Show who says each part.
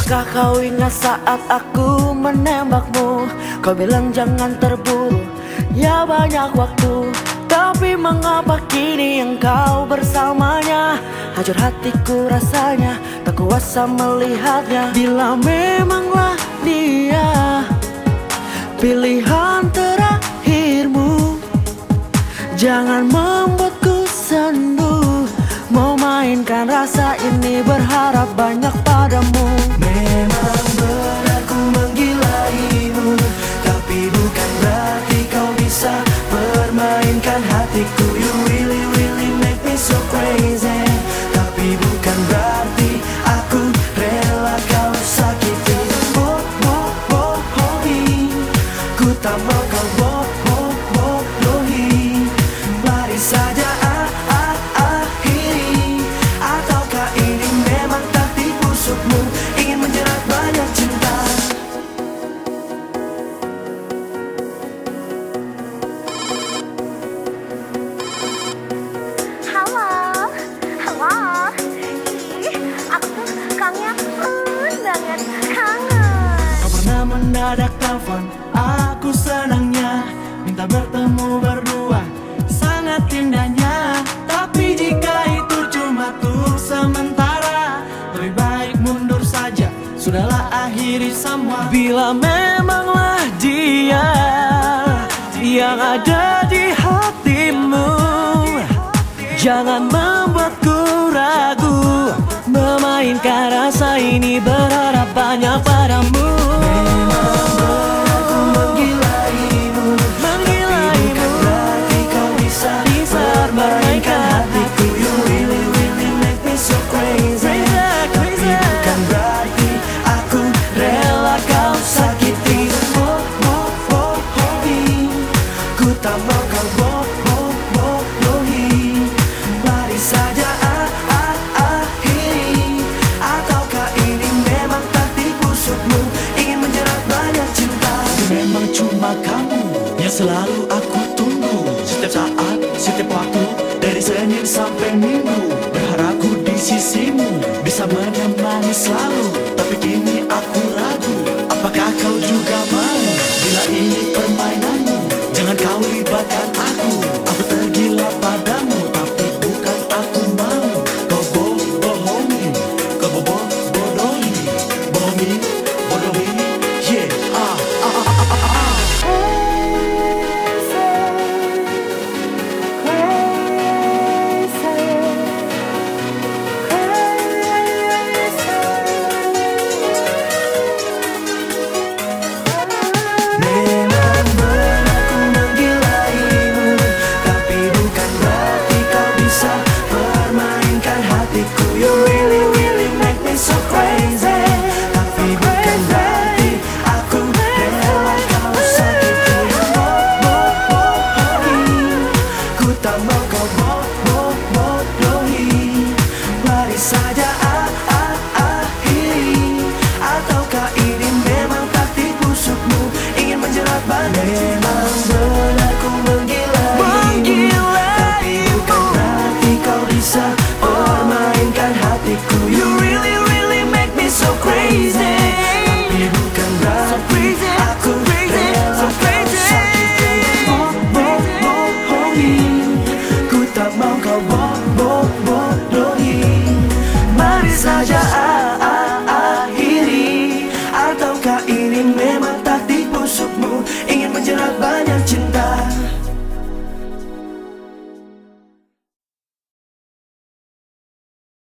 Speaker 1: Apakah kau ingat saat aku menembakmu? Kau bilang jangan terburu, ya banyak waktu. Tapi mengapa kini engkau bersamanya? Hancur hatiku rasanya, tak kuasa melihatnya. Bila memanglah dia pilihan terakhirmu, jangan membuatku sendu. Memainkan rasa ini, berharap banyak padamu.
Speaker 2: Memang benar ku menggilaimu, tapi bukan berarti kau bisa permainkan hatiku. You really really make me so crazy, tapi bukan berarti aku rela kau sakiti. Bohongi, ku tak mau kau bodohi. Mari saja akhiri, ataukah ini memang taktik busukmu, ingin menjerat banyak cinta.
Speaker 3: Halo, halo. Ih, aku tuh kangen banget, kangen.
Speaker 2: Kau pernah mendadak telepon aku, senangnya minta bertemu berdua, sangat indahnya. Tapi jika itu cuma untuk sementara, lebih baik mundur saja, sudahlah akhiri semua.
Speaker 1: Bila memanglah dia yang ada di hatimu, jangan membuatku ragu. Memainkan rasa ini, berharap banyak padamu.
Speaker 2: Memang benar ku menggilaimu, tapi bukan berarti kau bisa permainkan hatiku. You really really make me so crazy, tapi bukan berarti aku rela kau sakiti. Bohongi, ku tak mau kau bodohi. Mari saja akhiri, ataukah ini memang taktik busukmu, ingin menjerat banyak cinta. Memang cuma kamu yang selalu aku tunggu, setiap saat, setiap waktu, dari Senin sampai Minggu. Berharap ku di sisimu, bisa menemani selalu. Tapi kini aku ragu, apakah kau juga mau? Bila ini permainanmu, jangan kau libatkan aku. Aku tergila padamu, tapi bukan aku mau. Kau bohongi, kau bodohi, bohongi, bodohi, yeah. Memang benar ku menggilaimu, tapi bukan berarti kau bisa permainkan hatiku. You really really make me so crazy, tapi bukan berarti aku rela kau sakiti. Bohongi, ku tak mau kau bodohi. Mari saja akhiri, ataukah ini memang taktik busukmu, ingin menjerat banyak cinta. Memang benar ku menggilaimu, tapi bukan berarti kau bisa permainkan hatiku. You really really make me so crazy, tapi bukan berarti aku rela kau sakiti. Bohongi, ku tak mau kau bodohi. Mari saja akhiri, ataukah ini memang taktik busukmu, ingin menjerat banyak cinta.